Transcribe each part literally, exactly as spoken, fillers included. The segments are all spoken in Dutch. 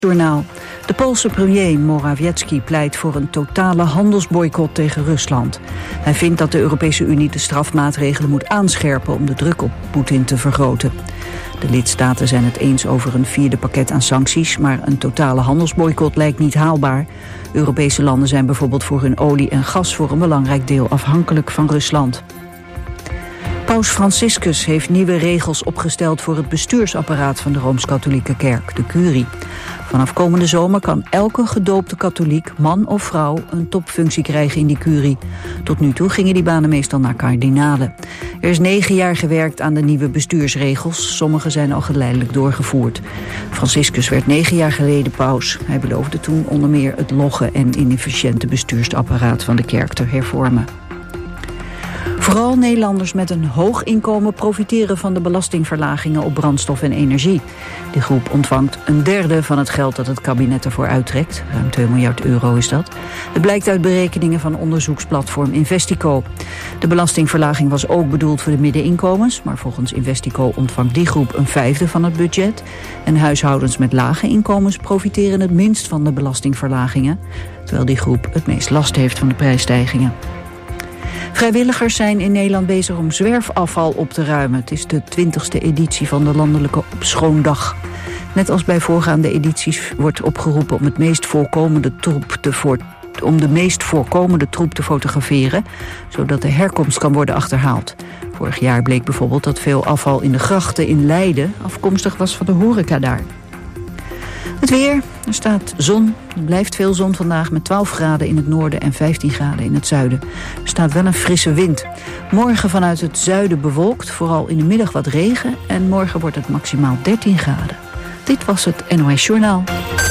Journaal. De Poolse premier Morawiecki pleit voor een totale handelsboycott tegen Rusland. Hij vindt dat de Europese Unie de strafmaatregelen moet aanscherpen om de druk op Poetin te vergroten. De lidstaten zijn het eens over een vierde pakket aan sancties, maar een totale handelsboycott lijkt niet haalbaar. Europese landen zijn bijvoorbeeld voor hun olie en gas voor een belangrijk deel afhankelijk van Rusland. Paus Franciscus heeft nieuwe regels opgesteld voor het bestuursapparaat van de Rooms-Katholieke Kerk, de curie. Vanaf komende zomer kan elke gedoopte katholiek, man of vrouw, een topfunctie krijgen in die curie. Tot nu toe gingen die banen meestal naar kardinalen. Er is negen jaar gewerkt aan de nieuwe bestuursregels. Sommige zijn al geleidelijk doorgevoerd. Franciscus werd negen jaar geleden paus. Hij beloofde toen onder meer het logge en inefficiënte bestuursapparaat van de kerk te hervormen. Vooral Nederlanders met een hoog inkomen profiteren van de belastingverlagingen op brandstof en energie. Die groep ontvangt een derde van het geld dat het kabinet ervoor uittrekt. Ruim twee miljard euro is dat. Het blijkt uit berekeningen van onderzoeksplatform Investico. De belastingverlaging was ook bedoeld voor de middeninkomens, maar volgens Investico ontvangt die groep een vijfde van het budget. En huishoudens met lage inkomens profiteren het minst van de belastingverlagingen, terwijl die groep het meest last heeft van de prijsstijgingen. Vrijwilligers zijn in Nederland bezig om zwerfafval op te ruimen. Het is de twintigste editie van de landelijke Opschoondag. Net als bij voorgaande edities wordt opgeroepen om, het meest voorkomende troep te voor, om de meest voorkomende troep te fotograferen, zodat de herkomst kan worden achterhaald. Vorig jaar bleek bijvoorbeeld dat veel afval in de grachten in Leiden afkomstig was van de horeca daar. Het weer, er staat zon, er blijft veel zon vandaag met twaalf graden in het noorden en vijftien graden in het zuiden. Er staat wel een frisse wind. Morgen vanuit het zuiden bewolkt, vooral in de middag wat regen en morgen wordt het maximaal dertien graden. Dit was het N O S Journaal.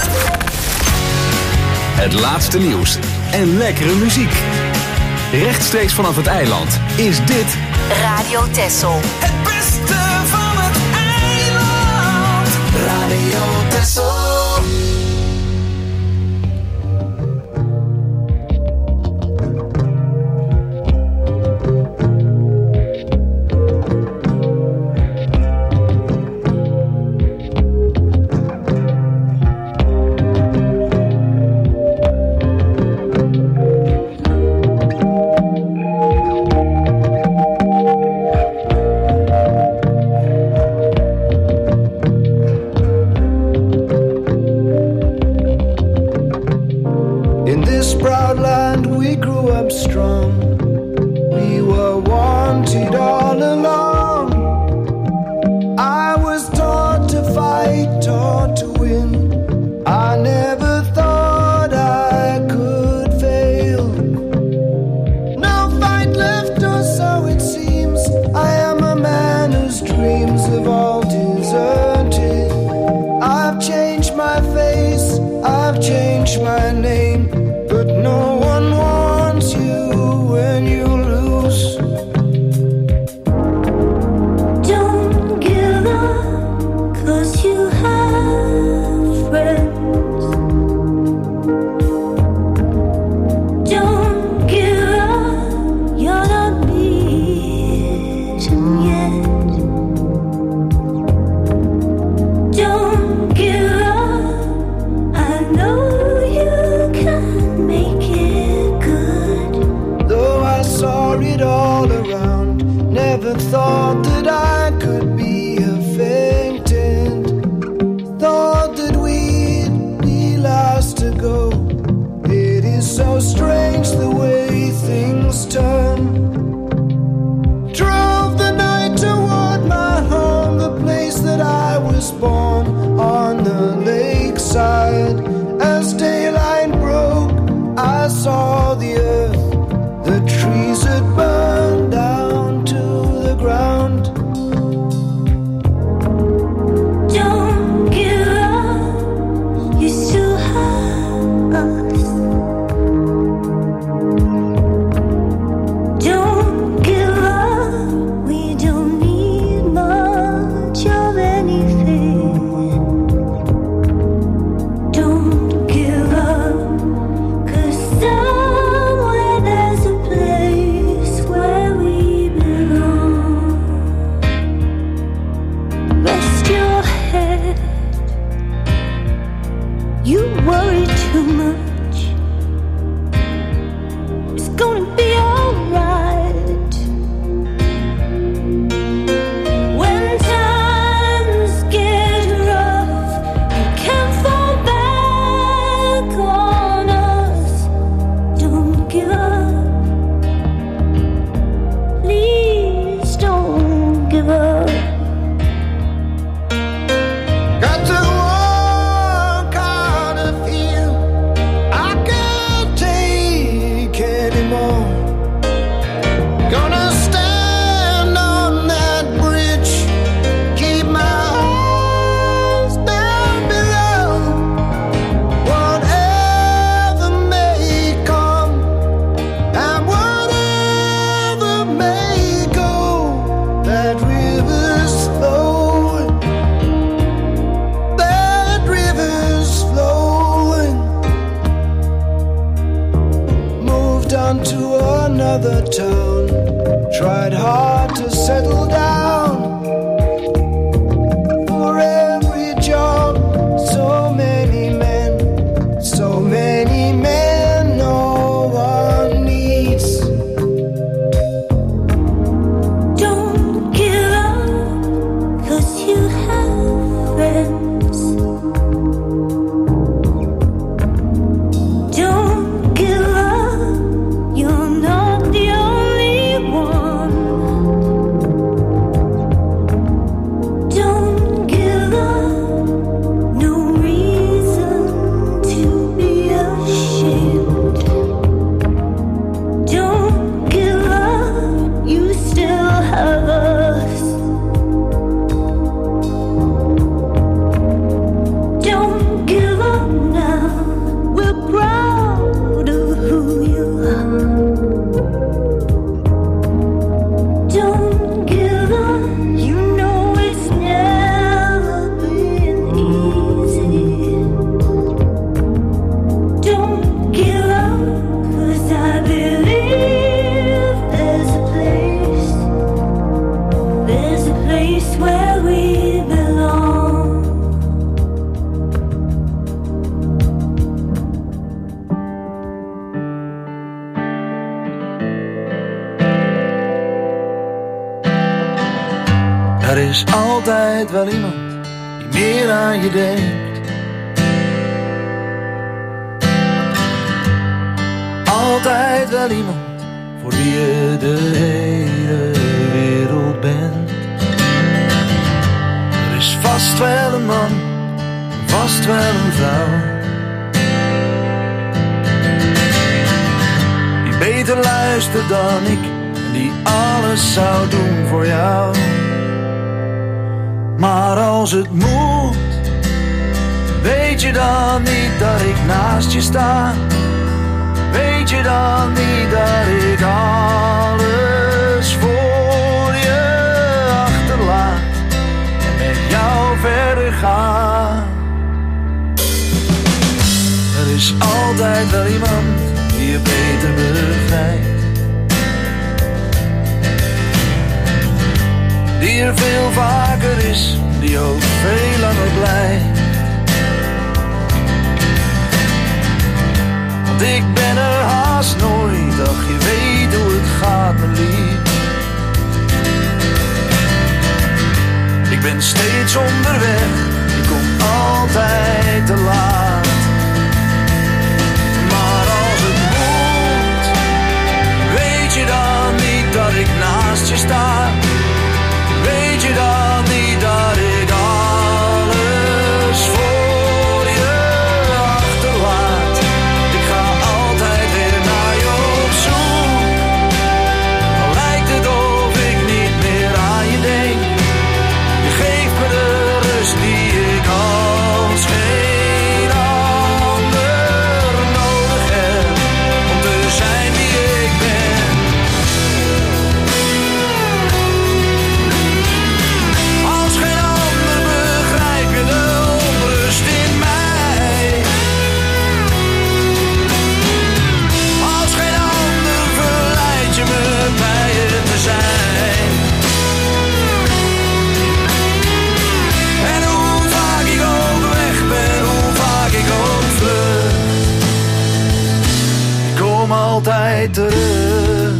Het laatste nieuws en lekkere muziek. Rechtstreeks vanaf het eiland is dit Radio Texel. Het beste van het eiland. Radio Texel. Don't give up, you still have You worry too much. It's gonna be alright. When times get rough, you can't fall back on us. Don't give up. Please don't give up. Got to walk out of here. I can't take anymore. Gonna stand on that bridge. Keep my eyes down below. Whatever may come and whatever may go, that river's flowing. That river's flowing. Moved on to another town. Tried hard to settle down. For every job, so many men. So many men no one needs. Don't give up, 'cause you have friends. Don't give up, you're not the only one. Don't give up, no reason to be ashamed. Don't give up, you still have us. Don't give up now, we're proud of who you are. Don't give up, you know it's never been easy. Don't give up, 'cause I believe there's a place, there's a place where we belong. Er is altijd wel iemand die meer aan je denkt. Altijd wel iemand voor wie je de hele wereld bent. Er is vast wel een man, vast wel een vrouw, die beter luistert dan ik en die alles zou doen voor jou. Maar als het moet, weet je dan niet dat ik naast je sta? Weet je dan niet dat ik alles voor je achterlaat en met jou verder ga? Er is altijd wel iemand die je beter begrijpt, die er veel vaker is, die ook veel langer blijft. Want ik ben er haast nooit, ach je weet hoe het gaat mijn lief. Ik ben steeds onderweg, ik kom altijd te laat. Maar als het moet, weet je dan niet dat ik naast je sta? Weet je dan niet dat ik alles voor je achterlaat? Ik ga altijd weer naar je op zoek. Al lijkt het of ik niet meer aan je denk. Je geeft me de rust die ik als geen altijd terug.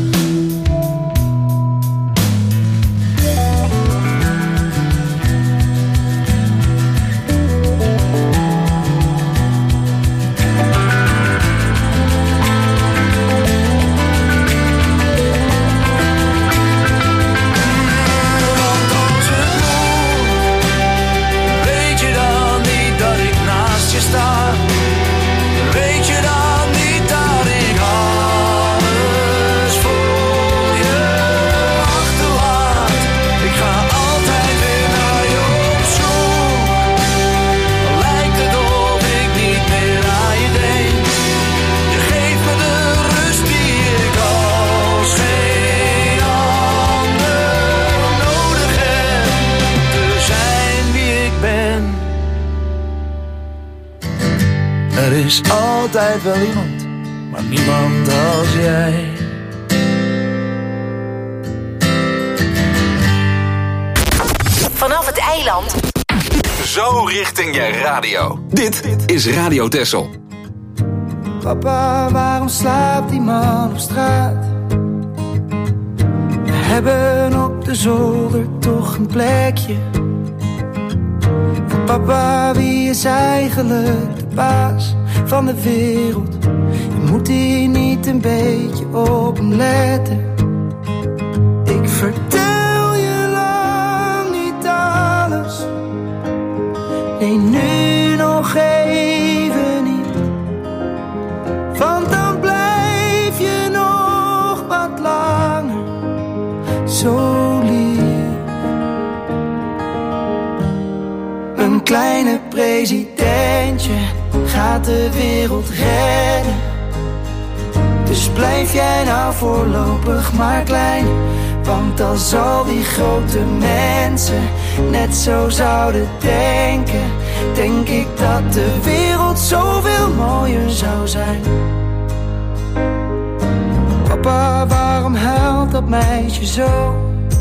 Er is altijd wel iemand, maar niemand als jij. Vanaf het eiland. Zo richting je radio. Dit is Radio Texel. Papa, waarom slaapt die man op straat? We hebben op de zolder toch een plekje. Papa, wie is eigenlijk de baas van de wereld? Je moet hier niet een beetje op hem letten. Ik vertel je lang niet alles. Nee, nu nog even niet. Want dan blijf je nog wat langer zo lief. Een kleine presidentje gaat de wereld redden. Dus blijf jij nou voorlopig maar klein. Want als al die grote mensen net zo zouden denken, denk ik dat de wereld zoveel mooier zou zijn. Papa, waarom huilt dat meisje zo?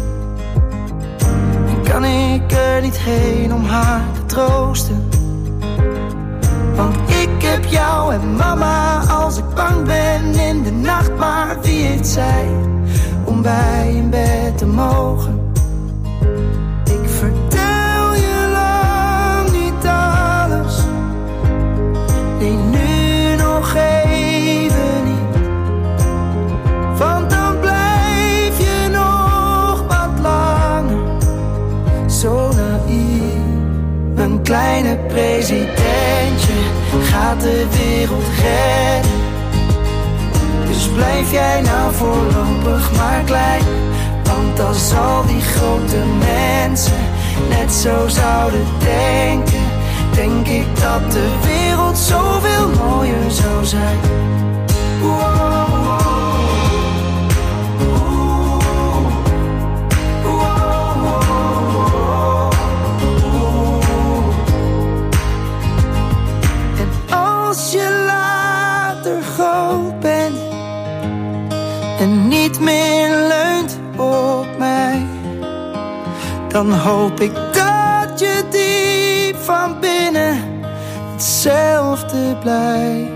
Kan ik er niet heen om haar te troosten? Want ik heb jou en mama als ik bang ben in de nacht. Maar wie heeft zij om bij in bed te mogen? Ik vertel je lang niet alles. Nee, nu nog even niet. Want dan blijf je nog wat langer zo naïef. Een kleine presidentje gaat de wereld redden. Dus blijf jij nou voorlopig maar klein. Want als al die grote mensen net zo zouden denken, denk ik dat de wereld zoveel mooier zou zijn. Wow. Als je later groot bent en niet meer leunt op mij, dan hoop ik dat je diep van binnen hetzelfde blijft.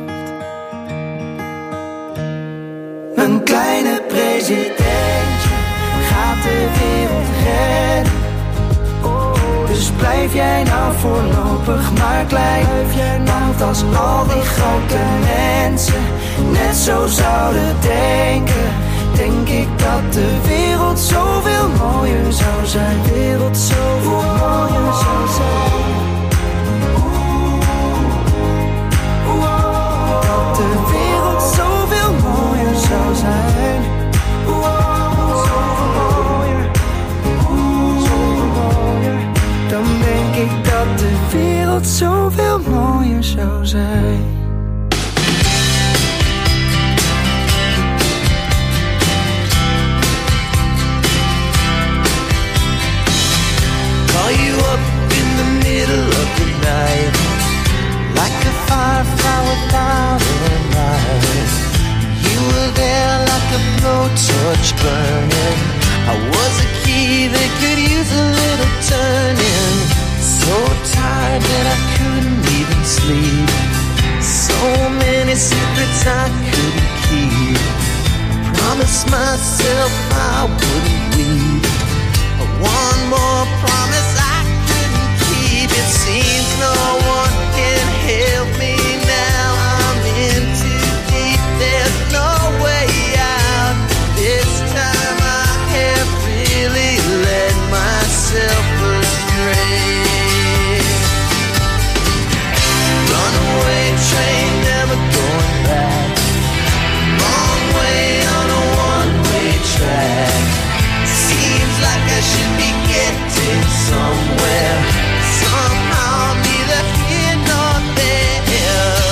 Een kleine presidentje gaat de wereld redden. Dus blijf jij nou voorlopig maar klein. Want als al die grote mensen net zo zouden denken, denk ik dat de wereld zoveel mooier zou zijn. De wereld zoveel mooier zou zijn. Dat de wereld zoveel mooier zou zijn. Zoveel mooier. Zoveel mooier. Dan denk ik dat de wereld zoveel mooier zou zijn. Call you up in the middle of the night, like a firefly without a light. You were there like a blowtorch burning. I was a key that could use a little turning. So tired that I couldn't even sleep. So many secrets I couldn't keep. promised myself I wouldn't weep. One more promise I couldn't keep. It seems no one can help me now. I'm in too deep, there's no way out. This time I have really let myself astray. Runaway train, never going back. Wrong way on a one-way track. Seems like I should be getting somewhere. Somehow neither here nor there.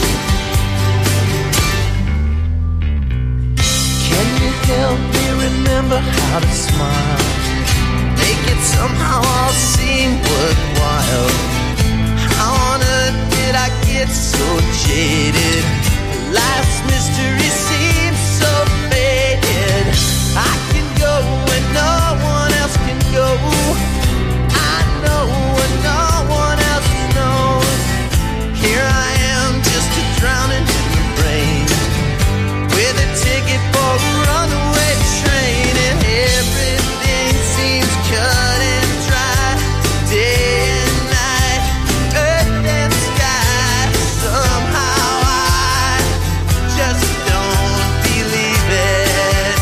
Can you help me remember how to smile? Make it somehow all seem worthwhile. How on earth did I get so jaded? Life's mystery seems so faded. I can go where no one else can go. I know what no one else knows. Here I am, just a drowning in the rain, with a ticket for a runaway train, and everything seems cut and dry. Day and night, earth and sky. Somehow I just don't believe it.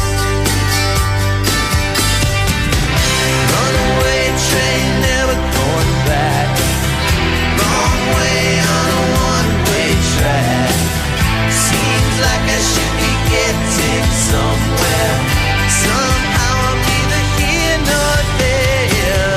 Runaway train, never going back. Wrong way on a one-way track. Seems like I should be getting somewhere. Somehow I'm neither here nor there.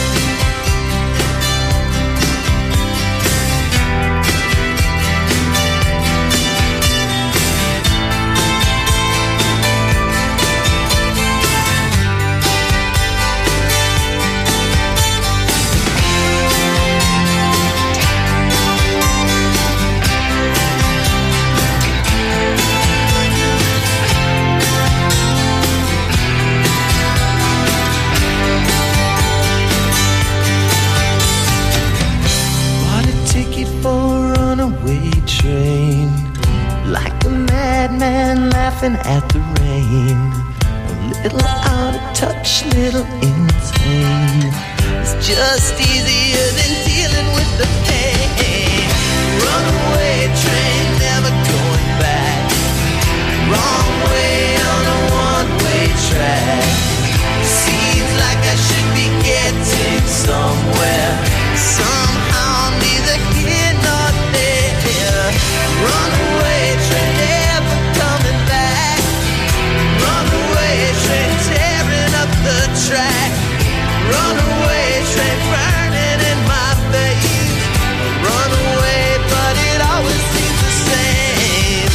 Bought a ticket for a runaway train, like a madman laughing at the rain. A little out of touch, little insane. It's just easier than dealing with the pain. Runaway train, never going back. Wrong way on a one-way track. Seems like I should be getting somewhere. Somehow neither here nor there. Runaway train, never coming back. Runaway train, tearing up the track. Runaway train, burning in my veins. Runaway, but it always seems the same.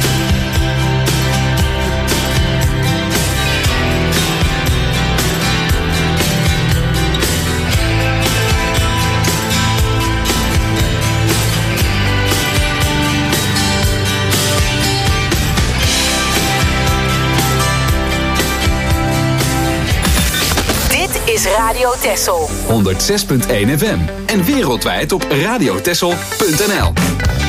Dit is Radio Texel. honderd zes punt één F M en wereldwijd op radiotexel punt n l.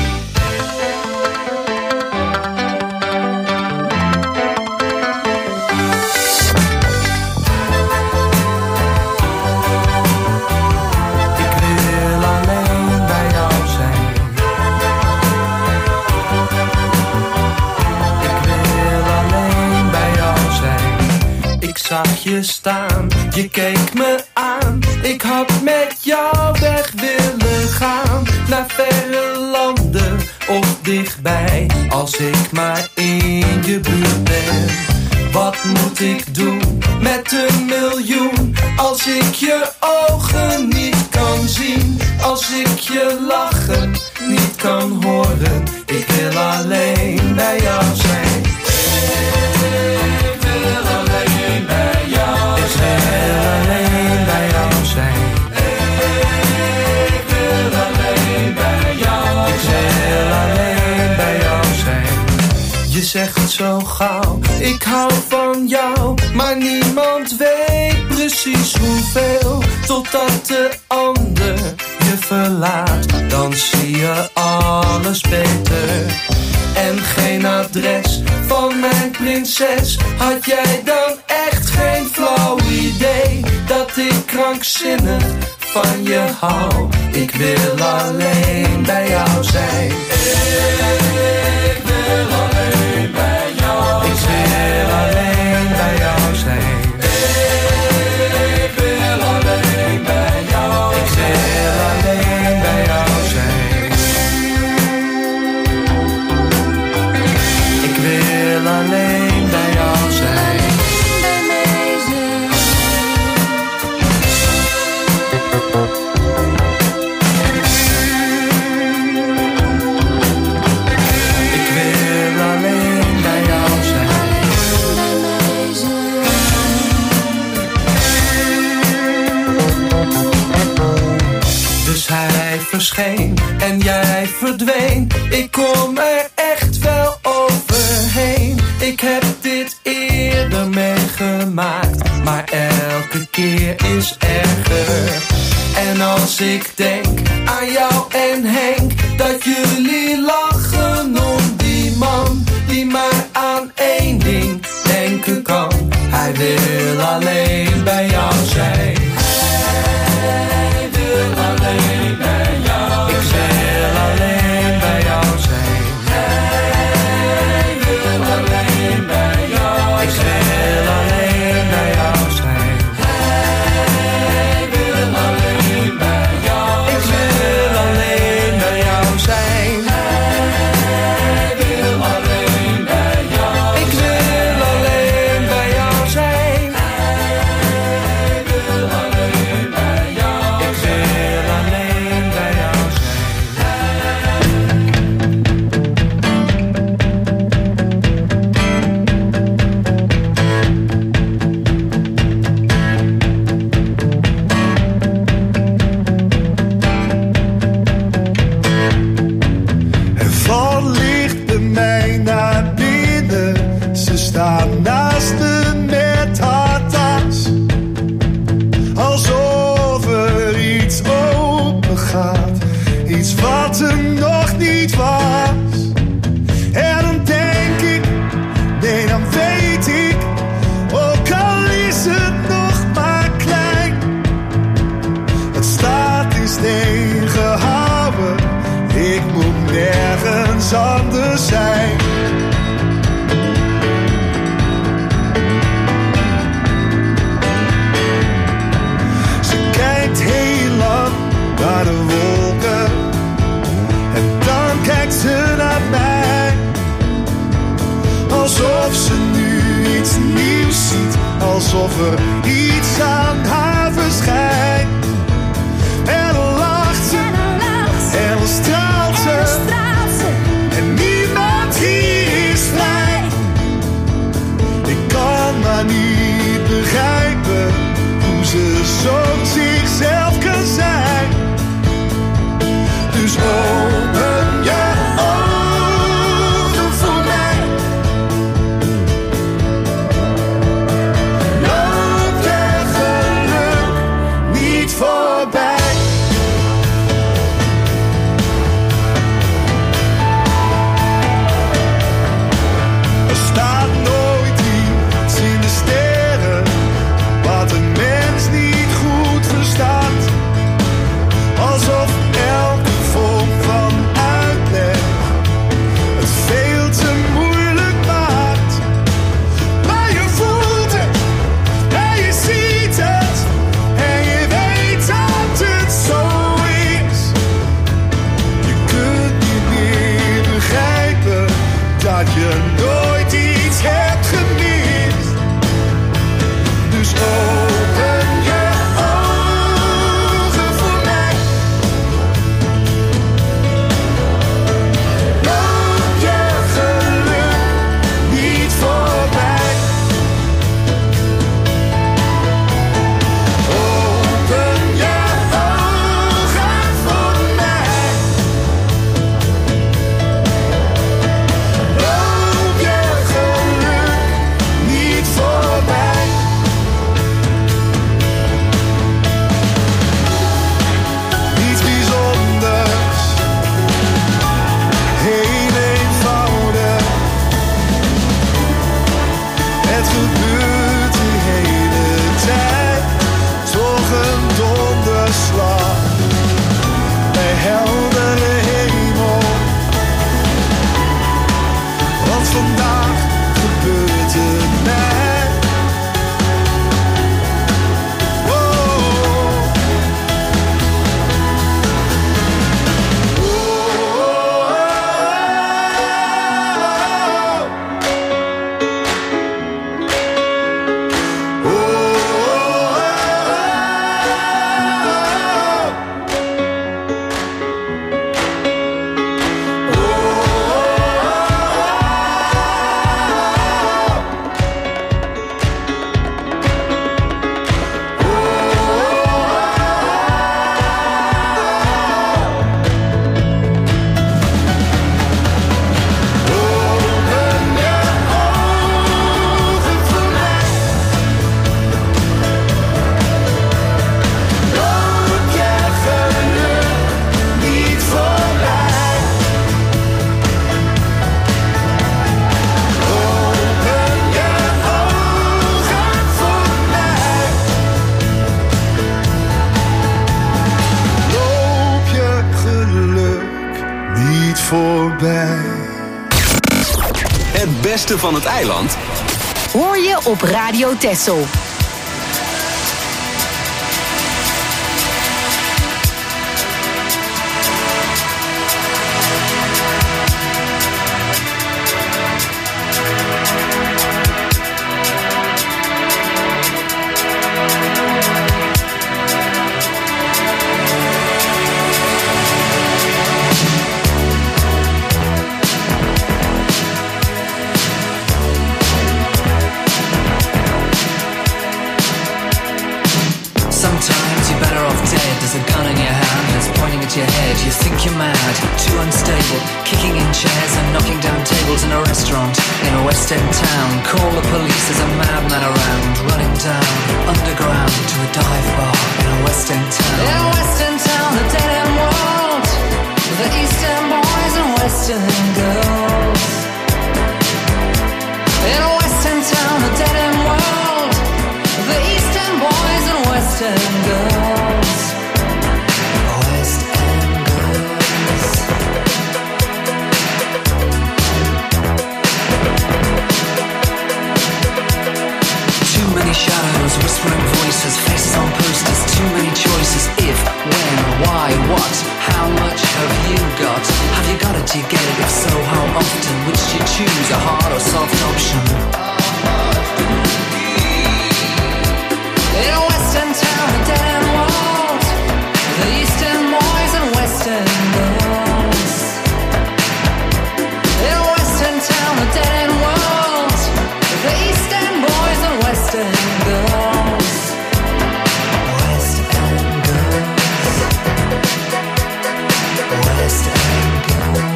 Ik wil alleen bij jou zijn. Ik wil alleen bij jou zijn. Ik zag je staan, je keek me aan. Ik had met jou weg willen gaan. Naar verre landen of dichtbij. Als ik maar in je buurt ben. Wat moet ik doen met een miljoen? Als ik je ogen niet kan zien. Als ik je lachen niet kan horen. Ik wil alleen bij jou zijn. Ik wil alleen bij jou zijn. Ik wil alleen bij jou zijn. Ik wil alleen bij jou zijn. Ik wil alleen bij jou zijn. Je zegt zo gauw, ik hou van jou. Maar niemand weet precies hoeveel. Totdat de ander je verlaat. Dan zie je alles beter. En geen adres van mijn prinses, had jij dan echt geen flauw idee dat ik krankzinnig van je hou? Ik wil alleen bij jou zijn. Ik wil alleen bij jou zijn. Ik wil alleen bij jou zijn. Ik wil alleen bij jou zijn. Ik wil alleen bij jou zijn. Ik wil alleen bij jou zijn. Hij verscheen en jij verdween. Ik kom er echt wel overheen. Ik heb dit eerder meegemaakt, maar elke keer is erger. En als ik denk aan jou en Henk, dat jullie lachen om die man die maar aan één ding denken kan. Hij wil alleen bij jou zijn. Hij wil alleen bij jou zijn. Ik wil alleen bij jou zijn. Hij wil alleen bij jou zijn. Ik wil alleen bij jou zijn. Hij wil alleen bij jou zijn. Ik wil alleen bij jou zijn. Hij wil alleen bij jou zijn. Ik wil alleen bij jou zijn. Hij wil alleen bij jou zijn. Ik wil alleen bij jou Er valt licht bij mij naar binnen. Ze staan naast me met haar tas. Alsof er iets open gaat. Iets wat er nog niet was. En dan denk ik, nee dan weet ik. Ook al is het nog maar klein. Het staat in steen gehouden. Ik moet nergens anders zijn. Ze kijkt heel lang naar de wolken. En dan kijkt ze naar mij. Alsof ze nu iets nieuws ziet. Alsof er iets aan haar verschijnt. En dan lacht ze. En dan straalt ze. En niemand hier is vrij. Ik kan maar niet begrijpen hoe ze zo zichzelf kan zijn. Dus open je ogen voor mij. Loop je voorbij. Het beste van het eiland hoor je op Radio Texel. Your head, you think you're mad, too unstable, kicking in chairs and knocking down tables in a restaurant in a West End town. Call the police, there's a madman around, running down underground to a dive bar in a West End town. In a West End town, the dead end world, the East End boys and West End girls. In a West End town, the dead end world, the East End boys and West End girls. Shadows, whispering voices, faces on posters, too many choices. If, when, why, what, how much have you got? Have you got it, do you get it? If so, how often? Which do you choose, a hard or soft option? In a West End town, a dead end world, the East End boys and West End girls. In a West End town, a dead end world, the East End boys and West End girls. West End girls. West End girls.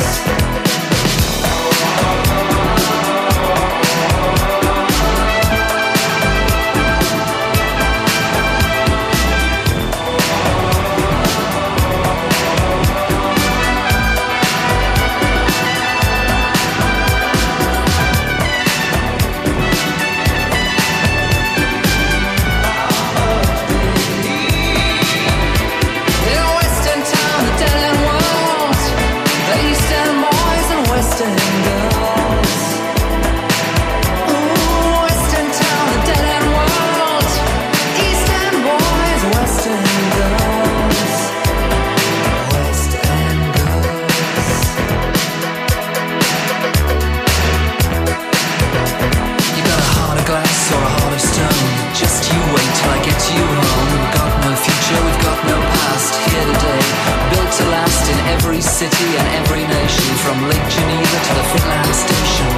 City and every nation, from Lake Geneva to the Finland Station.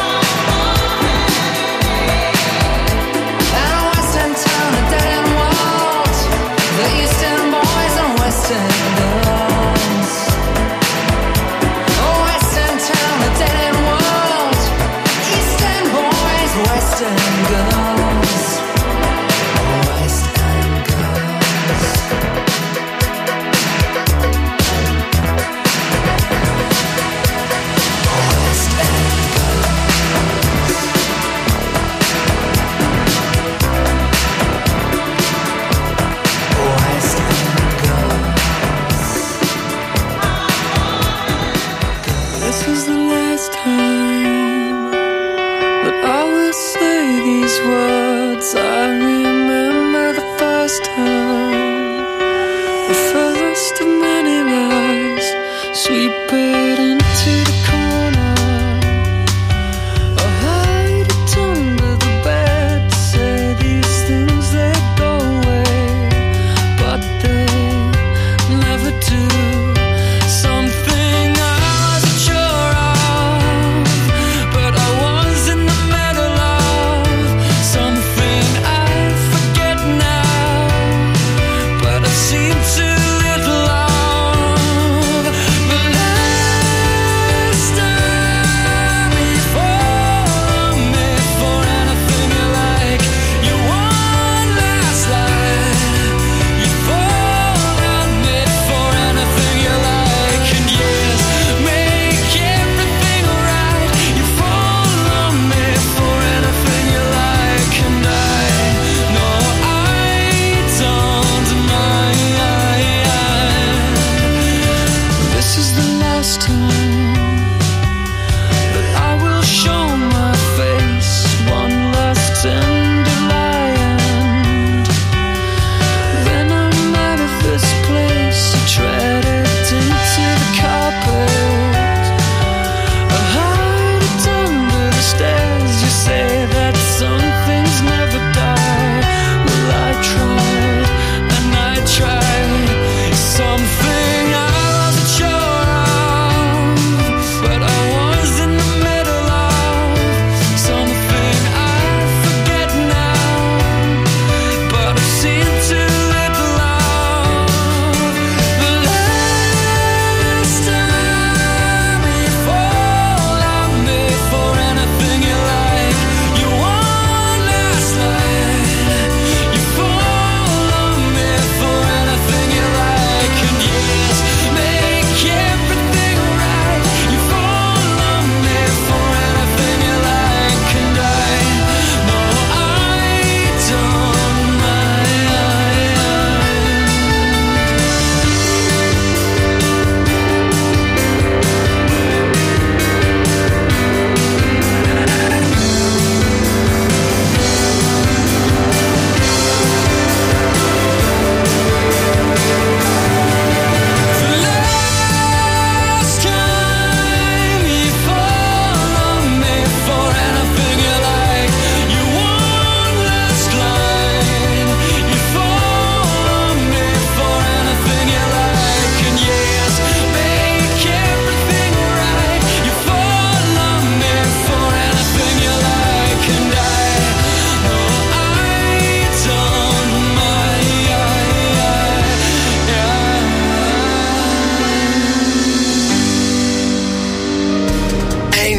And a West End town, a dead end world, the East End boys and West End girls. A West End town, a dead end world, East End boys, West End girls. West End girls. West End.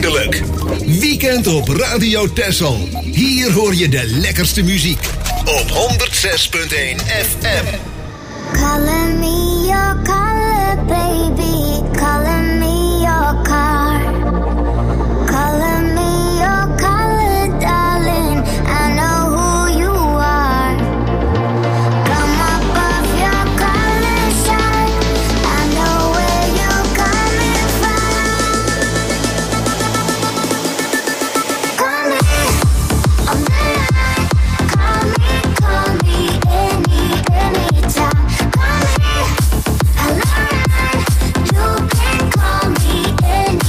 eindelijk. Weekend op Radio Texel. Hier hoor je de lekkerste muziek. Op honderd zes punt één F M. Color me your color, baby. Color me your car. Color me your color, darling. I know who you are. Come up off your color shine. I know where you're coming from. Call me on the line. Call me, call me any, anytime. Call me a line. You can call me anytime.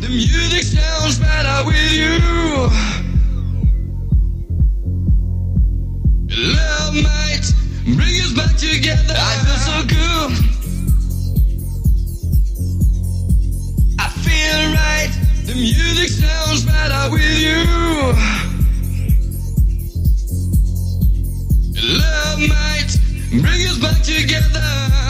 The music sounds better with you. Love might bring us back together. I feel so good. I feel right. The music sounds better with you. Love might bring us back together.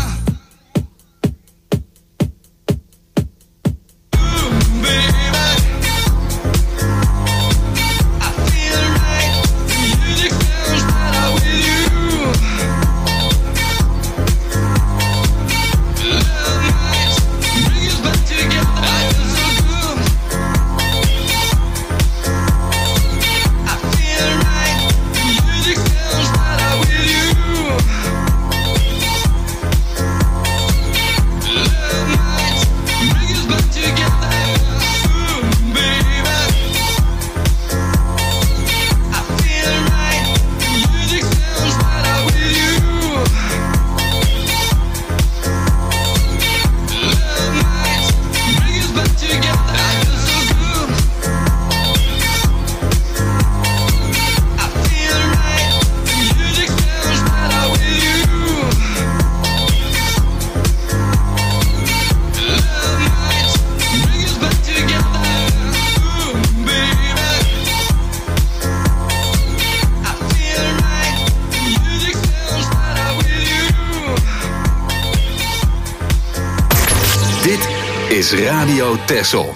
Is Radio Texel.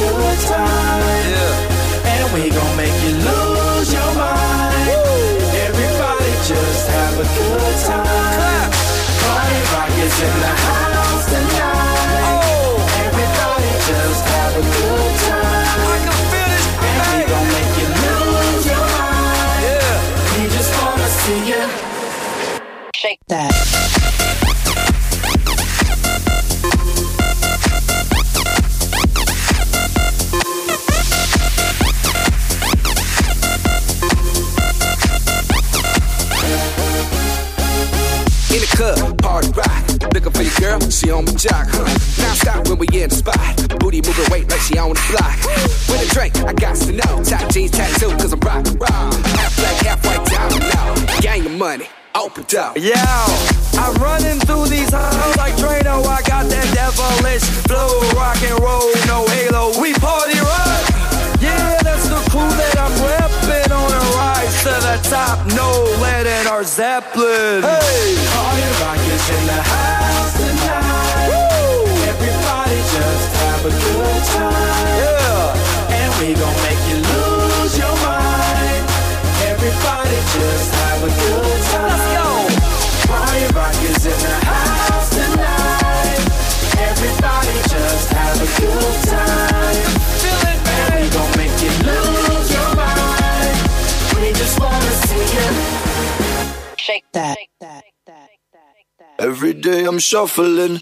good time. Yeah. And we gon' make you lose your mind. Woo. Everybody just have a good time. Party rock is in the house tonight. Oh. Everybody just have a good time. I can feel this. And we gon' make you lose your mind. Yeah. We just wanna see you shake that. In the club, party rock. Looking for your girl, she on my jock, huh? Now stop when we in the spot. Booty moving weight like she on the block. With a drink, I got to know. Top jeans tattoo, cause I'm rock, rock. Half black, half white, down now. Gang of money, open up. Yo, I'm running through these halls like Drano. I got that devilish flow, rock and roll, no halo. We party rock. Yeah, that's the crew that I'm repping on a rise to the top. No lead in our Zeppelin. Hey, party rock is in the house tonight. Woo! Everybody just have a good time. Yeah, and we gon' make you lose your mind. Everybody just have a good time. Let's go. Party rock is in the house tonight. Everybody just have a good time. Feel it, man. And we gon' make you lose your mind. We just wanna see you shake that. Every day I'm shuffling.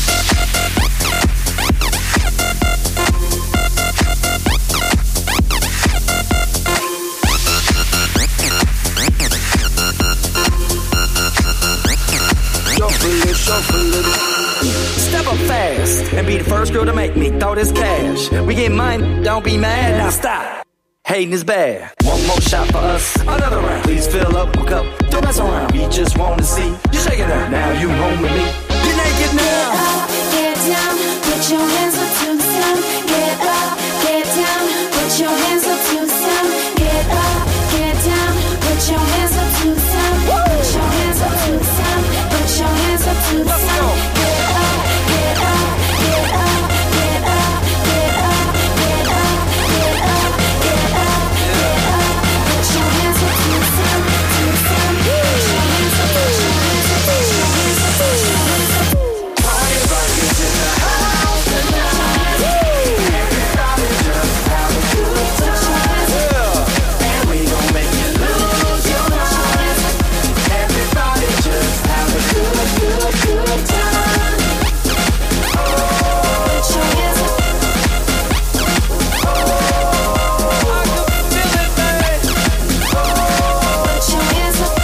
Shuffling, shuffling. Step up fast and be the first girl to make me throw this cash. We get mine, don't be mad. Now stop. Hating is bad. One more shot for us. Another round. Please fill up my cup. Don't mess around. We just wanna see you shaking it. Now you home with me. You're naked now. Get up, get down. Put your hands up to the sound. Get up, get down. Put your hands up to the sound. Get up, get down. Put your hands up to the sound. Put your hands up to the sound. Put your hands up to the sound. Get up, get up, get up, get up, get up, get up, get up, get up, get up. Put your hands up to the sound, to the sound. Put your hands up, put your hands up, put your hands up, put your hands up. Party rock is in the house tonight. Everybody just have a good time. And we gon' make you lose your mind. Everybody just have a good, good, good time. Oh, put your hands up. Oh, I can feel it, baby. Oh, put your hands up.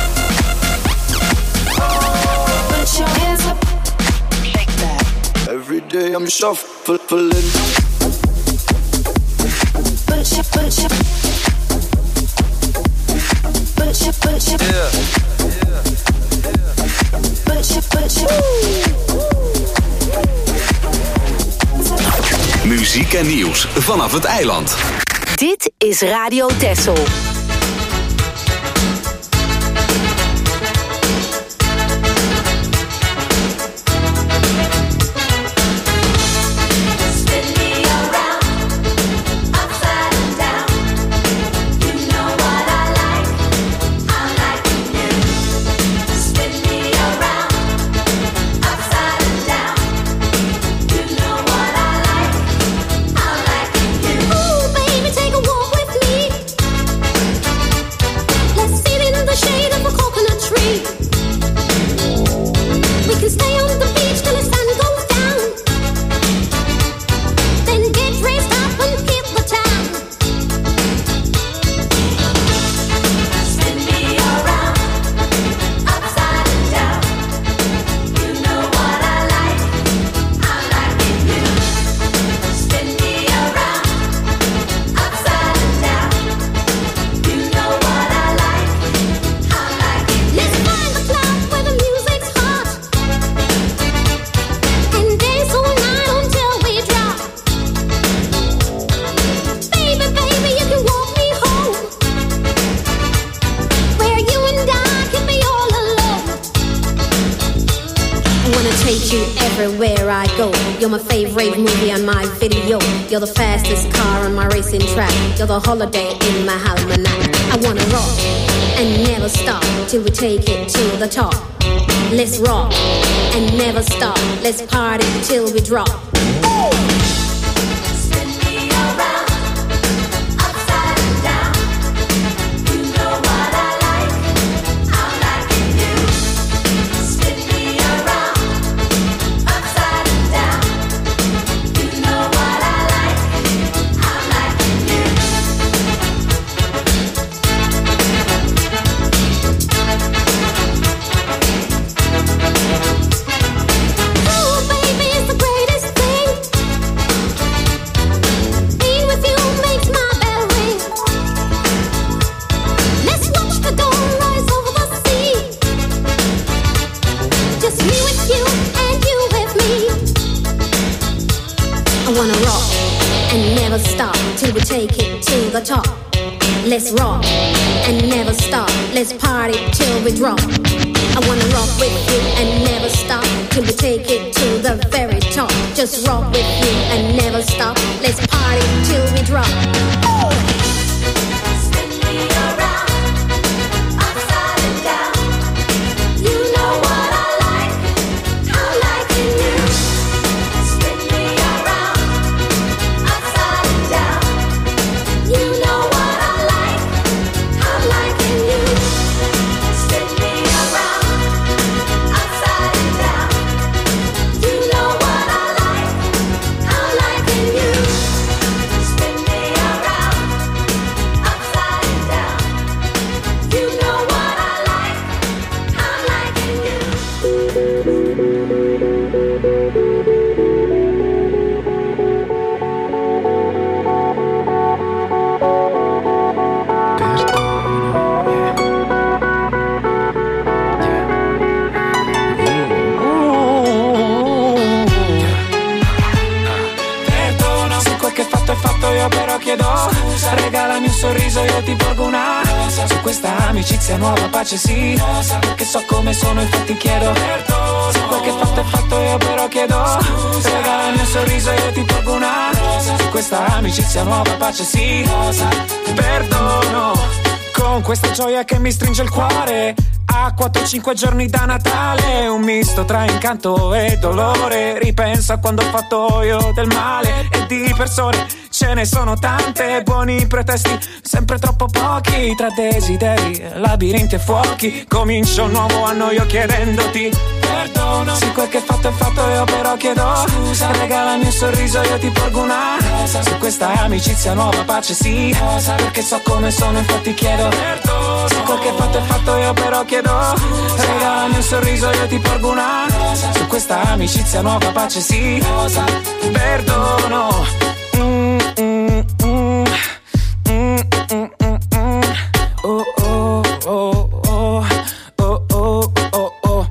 Oh, put your hands up. Shake that. Every day I'm shuffling. Put your, put your, put your, put your, Yeah. put your, put your. Muziek en nieuws vanaf het eiland. Dit is Radio Texel. Spin me around, upside and down. You know what I like, I'm liking you. Spin me around, upside and down. You know what I like, I'm liking you. Ooh, baby, take a walk with me. You're my favorite movie on my video. You're the fastest car on my racing track. You're the holiday in my almanac. I wanna rock and never stop till we take it to the top. Let's rock and never stop. Let's party till we drop. Ooh! Top. Let's rock and never stop. Let's party till we drop. I wanna rock with you and never stop till we take it to the very top. Just rock with you and never stop. Let's party till we drop. Ooh! Spin me around, upside and down. You know what I like, I'm liking you. Spin me around, upside and down. You know what I like, I'm liking you. Spin me around, upside and down. You know what I like, I'm liking you. Spin me around, upside and down. You know what I like, I'm liking you. Io però chiedo scusa, regalami un sorriso, io ti porgo una rosa. Su questa amicizia nuova pace sì, rosa, perché so come sono, infatti chiedo perdono. Se quel che fatto è fatto, io però chiedo scusa, regalami un sorriso, io ti porgo una rosa. Su questa amicizia nuova pace sì, rosa, perdono. Con questa gioia che mi stringe il cuore, a quattro cinque giorni da Natale, un misto tra incanto e dolore. Ripenso a quando ho fatto io del male, e di persone ce ne sono tante. Buoni pretesti, sempre troppo pochi, tra desideri, labirinti e fuochi. Comincio un nuovo anno io chiedendoti perdono. Se quel che fatto è fatto, io però chiedo scusa, regalami un sorriso, io ti porgo una rosa. Su questa amicizia nuova pace sì, rosa, perché so come sono, infatti chiedo perdono. Se quel che fatto è fatto, io però chiedo scusa, regalami un sorriso, io ti porgo una rosa. Su questa amicizia nuova pace sì, rosa, perdono. Mm, mm, mm, mm, mm, mm, mm. Oh, oh, oh, oh, oh, oh, oh, oh.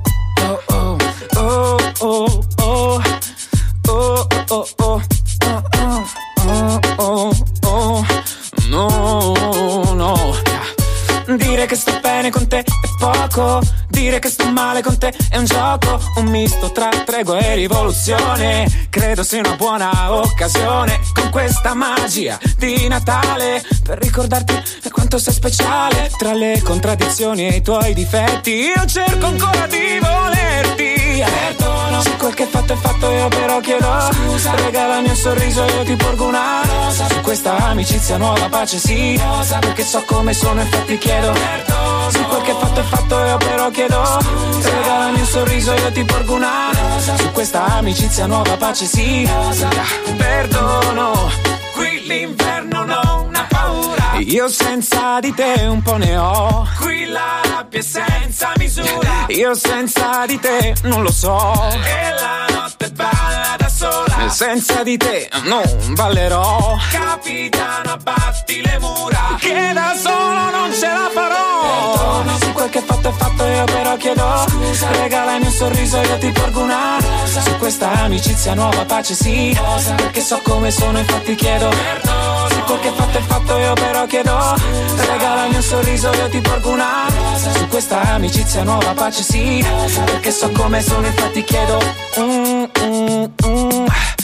Oh, oh, oh, oh, oh, oh, oh, oh, no, no. Dire che sto bene con te è poco, dire che sto male con te è un gioco, un misto tra tregua e rivoluzione. Credo sia una buona occasione, con questa magia di Natale, per ricordarti quanto sei speciale. Tra le contraddizioni e i tuoi difetti, io cerco ancora di volerti. Perdono, se quel che fatto è fatto, io però chiedo scusa, regalami un sorriso, io ti porgo una rosa. Su questa amicizia nuova pace sì, rosa, perché so come sono, infatti chiedo perdono. Se quel che fatto è fatto, io però chiedo scusa, regalami un sorriso, io ti porgo una rosa. Su questa amicizia nuova pace sì, rosa, perdono. Qui l'inverno non ha paura, io senza di te un po' ne ho. Qui la rabbia è senza misura, io senza di te non lo so. E la notte balla da sola, senza di te non ballerò. Capitano, abbatti le mura, che da solo non ce la farò. Perdono, se quel che fatto è fatto, io però chiedo scusa, regalami un sorriso, io ti porgo una rosa. Su questa amicizia nuova pace sì, rosa, perché so come sono, infatti chiedo perdono. Se quel che fatto è fatto, io però chiedo scusa, regalami un sorriso, io ti porgo una rosa. Su questa amicizia nuova pace sì, rosa, perché so come sono, infatti chiedo mm, mm, mm.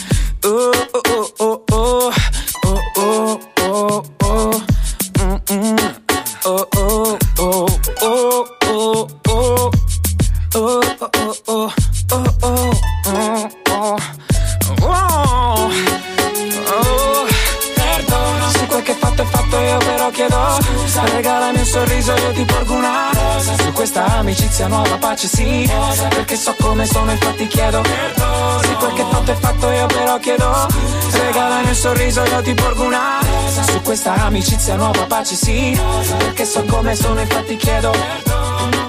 fatto è fatto, io però chiedo scusa. Regalami un sorriso, io ti porgo una rosa. Su questa amicizia nuova pace sì, cosa? Perché so come sono, infatti chiedo perdono. Sì, quel che fatto è fatto, io però chiedo scusa. Regalami un sorriso, io ti porgo una rosa. Su questa amicizia nuova pace sì, cosa? Perché so come sono, infatti chiedo perdono.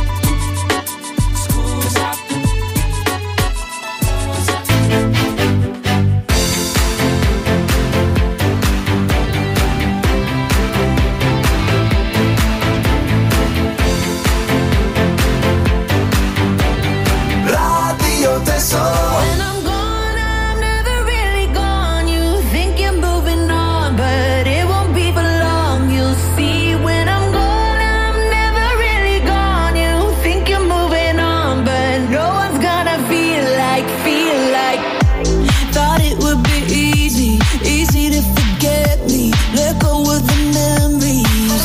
When I'm gone, I'm never really gone. You think you're moving on, but it won't be for long. You'll see when I'm gone, I'm never really gone. You think you're moving on, but no one's gonna feel like, feel like. Thought it would be easy, easy to forget me. Let go of the memories.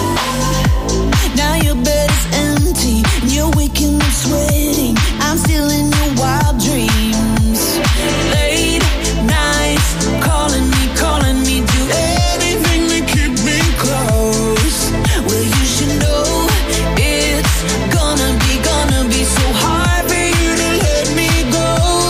Now your bed is empty, and you're waking up sweating. I'm still in your wild dreams. Late nights, calling me, calling me, do anything to keep me close. Well, you should know it's gonna be, gonna be so hard for you to let me go.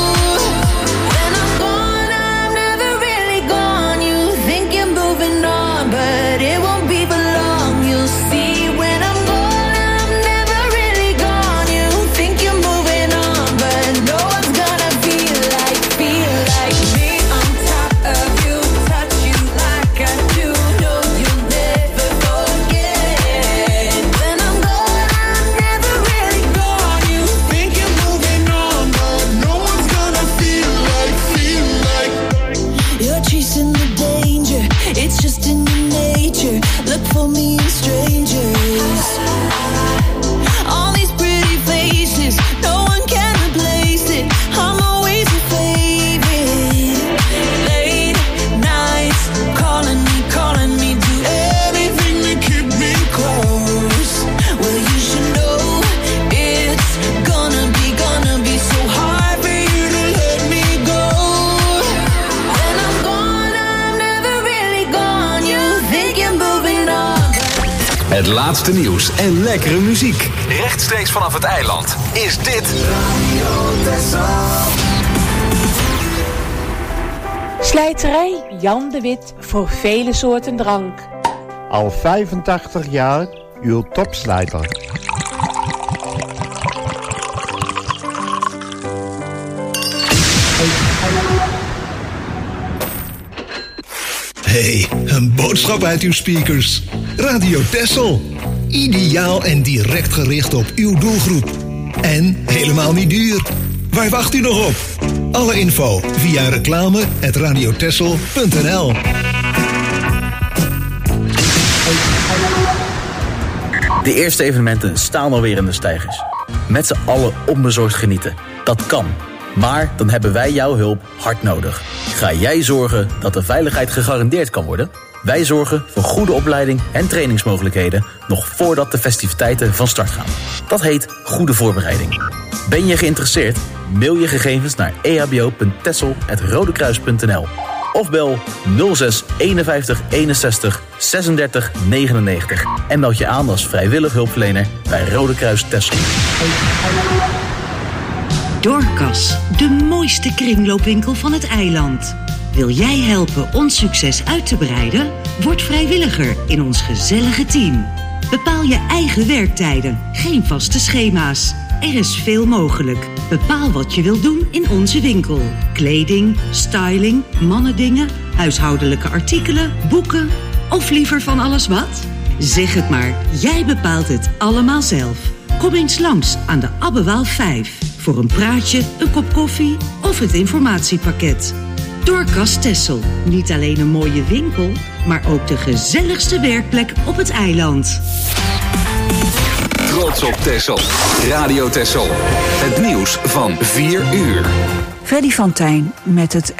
When I'm gone, I'm never really gone. You think you're moving on, but it won't be for long. You'll see when I'm gone, I'm never really gone. You think you're moving on, but no one's gonna feel like, feel like me on top of you, touch you like I do. No, you'll never forget. When I'm gone, I'm never really gone. You think you're moving on, but no one's gonna feel like, feel like. You're chasing the danger, it's just in your nature. Look for me in strangers. All these pretty faces, no one can replace it. I'm always your favorite. Late nights, calling me, calling me, do anything to keep me close. Well, you should know it's gonna be, gonna be so hard for you to let me go. When I'm gone, I'm never really gone. You think you're moving on. Het laatste nieuws en lekkere muziek. Rechtstreeks vanaf het eiland is dit Slijterij Jan de Wit voor vele soorten drank. Al vijfentachtig jaar uw topslijter. Hey, een boodschap uit uw speakers. Radio Texel. Ideaal en direct gericht op uw doelgroep. En helemaal niet duur. Waar wacht u nog op? Alle info via reclame at radiotexel punt n l. De eerste evenementen staan alweer in de steigers. Met z'n allen onbezorgd genieten. Dat kan. Maar dan hebben wij jouw hulp hard nodig. Ga jij zorgen dat de veiligheid gegarandeerd kan worden? Wij zorgen voor goede opleiding en trainingsmogelijkheden nog voordat de festiviteiten van start gaan. Dat heet goede voorbereiding. Ben je geïnteresseerd? Mail je gegevens naar e h b o punt texel apenstaartje rodekruis punt n l of bel nul zes eenenvijftig eenenzestig zesendertig negenennegentig en meld je aan als vrijwillig hulpverlener bij Rode Kruis Texel. Dorcas, de mooiste kringloopwinkel van het eiland. Wil jij helpen ons succes uit te breiden? Word vrijwilliger in ons gezellige team. Bepaal je eigen werktijden, geen vaste schema's. Er is veel mogelijk. Bepaal wat je wilt doen in onze winkel. Kleding, styling, mannendingen, huishoudelijke artikelen, boeken of liever van alles wat? Zeg het maar, jij bepaalt het allemaal zelf. Kom eens langs aan de Abbewaal vijf voor een praatje, een kop koffie of het informatiepakket. Dorcas Texel, niet alleen een mooie winkel, maar ook de gezelligste werkplek op het eiland. Trots op Texel. Radio Texel. Het nieuws van vier uur. Freddy van Tijn met het